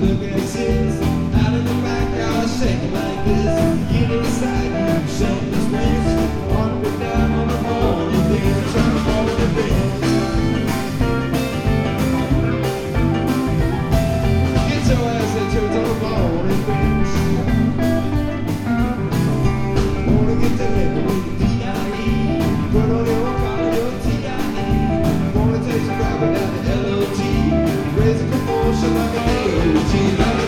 look at sis out in the backyard, shaking like this. Get inside, you shake the switch. On the down on the morning dance, trying to fall in the dance. Get your ass into the morning dance. Wanna get to heaven with the D.I.E. Put on your collar, your T.I.E. Wanna taste the grab down the L.O.T. Raise a commotion like an A.O.T.